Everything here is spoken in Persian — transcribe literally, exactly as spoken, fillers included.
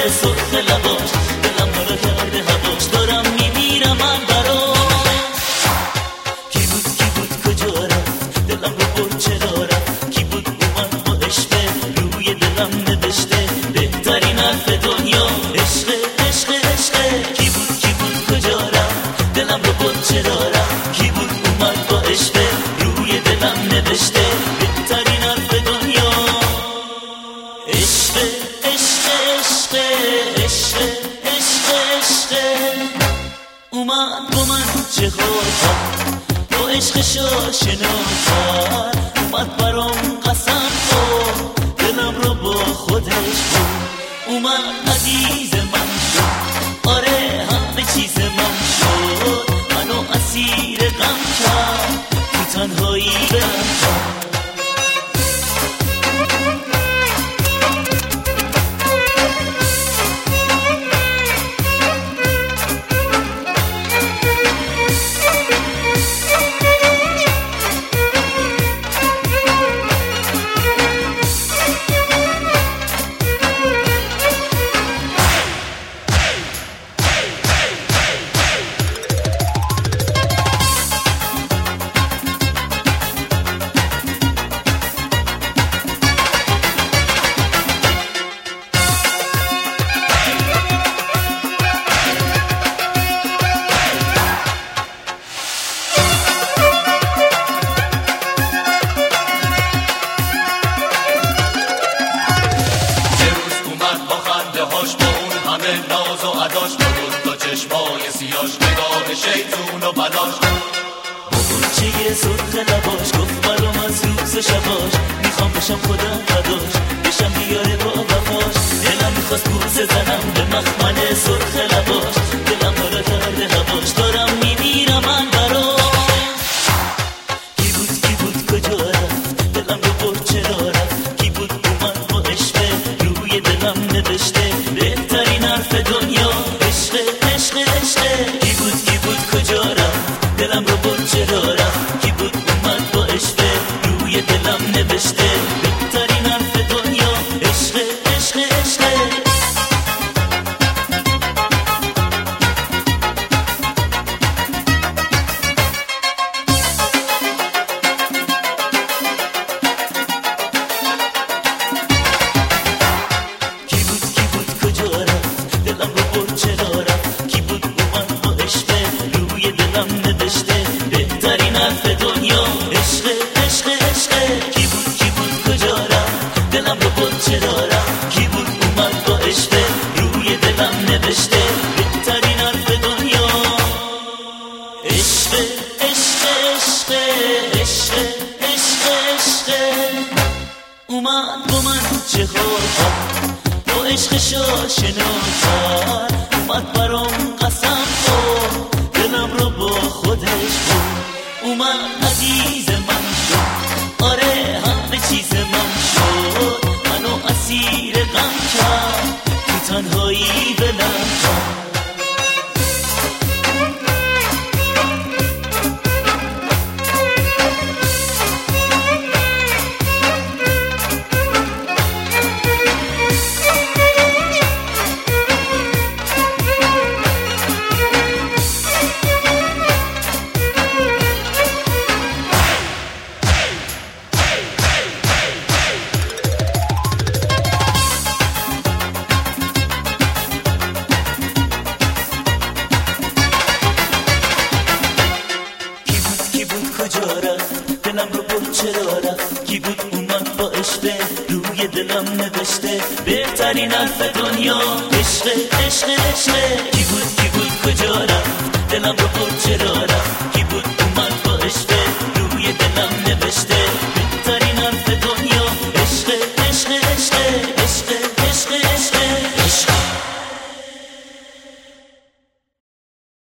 سرخ لباش دلم رو کرده هواش دارم میمیرم من براش کی بود کی بود کجا رفت دلم رو برد چرا رفت کی بود اومد با عشق روی دلم نوشته بهترین حرف دنیا عشق عشق عشق کی بود کی بود کجا رفت دلم رو برد چرا رفت کی بود اومد با عشق روی دلم نوشته بهترین حرف دنیا عشق عشق عشق عشق عشق عشق اومد با من چه خورد با عشقش آشنا کرد اومد برام قسم خورد دلم رو با خودش بود اومد عزیز من شد آره همه چیز من شد منو اسیر غم کرد تو تنهایی برم کرد شیطون و بلاش بچه سرخ لباش گفت برام از روز شباش میخوام بشم خودم فداش بشم بیاره با وفاش دلم میخواست بوسه زنم به مخمل سرخ لباش دلم داره کرده هواش دارم میمیرم من براش کی بود کی بود کجا رفت دلم رو برد چرا رفت کی بود اومد با عشق روی دلم نوشته بهترین حرف دنیا عشق عشق عشق کی بود کی بود کجا رفت دلم رو برد چرا رفت کی بود اومد با عشق روی دلم نوشته بهترین حرف دنیا عشق عشق عشق کی بود کی بود کجا رفت دلم رو برد چرا رفت کی بود اومد با عشق روی دلم نوشته بهترین حرف دنیا عشق عشق عشق کی بود کی بود کجا رفت دلم رو برد چرا رفت کی بود اومد با عشق روی دلم نوشته بهترین حرف دنیا عشق عشق عشق عشق عشق عشق اومد با من چه خورد با عشقش آشنا کرد اومد برام قسم خورد دلم رو با خودش بود اومد عزیز من شد آره همه چیز من شد منو اسیر غم کرد تو تنهایی بلند کرد دلم رو برد چرا رفت کی بود اومد با عشق روی دلم نوشته بهترین حرف دنیا عشق عشق عشق کی بود کی بود کجا رفت دلم رو برد چرا